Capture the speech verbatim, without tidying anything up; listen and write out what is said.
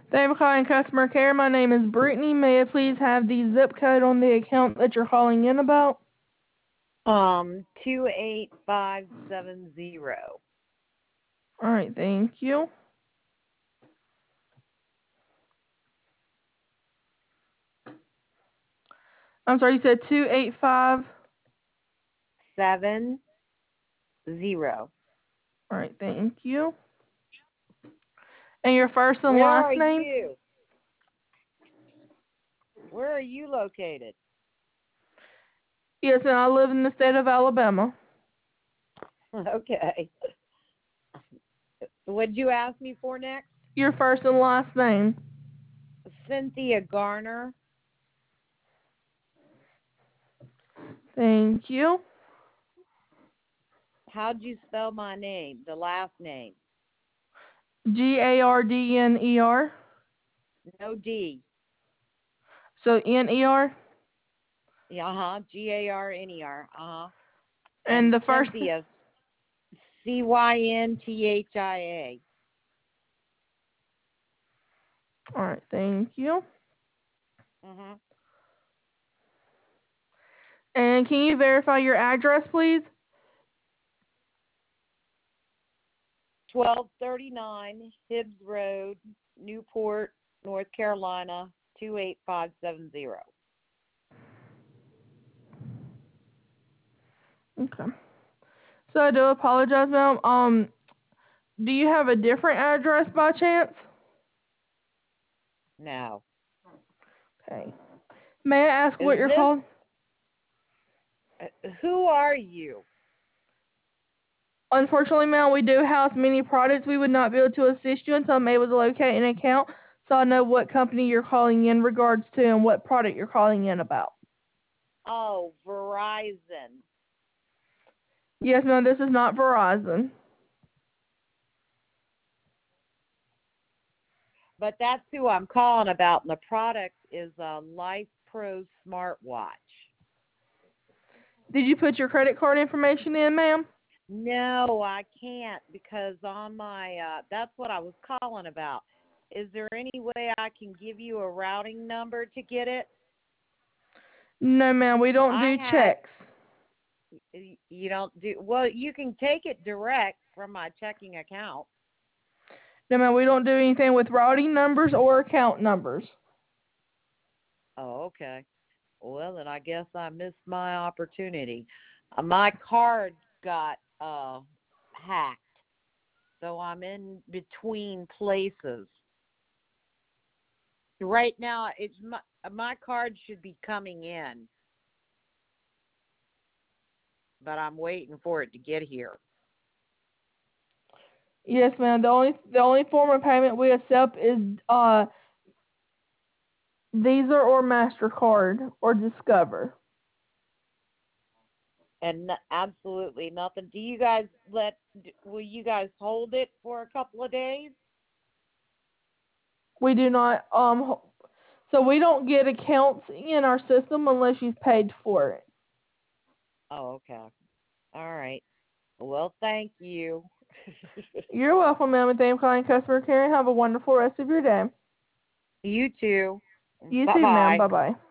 Thank you for calling customer care. My name is Brittany. May I please have the zip code on the account that you're calling in about? Um, two eight five seven zero. All right, thank you. I'm sorry, you said two eight five? Seven zero. All right, thank you. And your first and Where last are name? you? Where are you located? Yes, and I live in the state of Alabama. Okay. What'd you ask me for next? Your first and last name? Cynthia Garner. Thank you. How'd you spell my name, the last name? G A R D N E R? No D. So N E R? Yeah, uh-huh. G A R N E R. Uh-huh. And And the first? Cynthia, C Y N T H I A. All right, thank you. Mm-hmm. And can you verify your address, please? twelve thirty-nine Hibbs Road, Newport, North Carolina, two eight five seven zero. Okay. So I do apologize, ma'am. Um, do you have a different address by chance? No. Okay. May I ask what Is you're this, called? uh, who are you? Unfortunately, ma'am, we do house many products. We would not be able to assist you until I'm able to locate an account so I know what company you're calling in regards to and what product you're calling in about. Oh, Verizon. Yes, ma'am, this is not Verizon. But that's who I'm calling about, and the product is a Life Pro smartwatch. Did you put your credit card information in, ma'am? No, I can't because on my, uh, that's what I was calling about. Is there any way I can give you a routing number to get it? No, ma'am, we don't I do had, checks. you don't do, well, you can take it direct from my checking account. No, ma'am, we don't do anything with routing numbers or account numbers. Oh, okay. Well, then I guess I missed my opportunity. Uh, my card got uh, hacked, so I'm in between places. Right now, it's my, my card should be coming in, but I'm waiting for it to get here. Yes, ma'am. The only the only form of payment we accept is uh Visa or MasterCard or Discover. And n- absolutely nothing. Do you guys let, will you guys hold it for a couple of days? We do not um so we don't get accounts in our system unless you've paid for it. Oh, okay. All right. Well, thank you. You're welcome, ma'am, and thank you for calling customer care and have a wonderful rest of your day. You too. You too, ma'am. Bye-bye. Bye bye.